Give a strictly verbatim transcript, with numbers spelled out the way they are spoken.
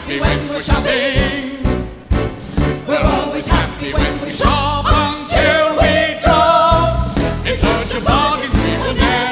happy when we're shopping. We're always happy when we shop until we drop. In search of bargains we will never